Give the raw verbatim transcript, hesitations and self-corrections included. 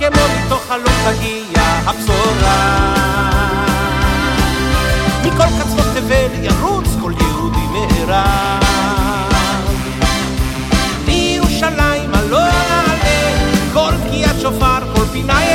כמו מתוך חלום תגיע הבשורה. מכל קצוות תבל ירוץ כל יהודי מהרה. לירושלים עלו נעלה, כל תקיעת שופר, כל פינה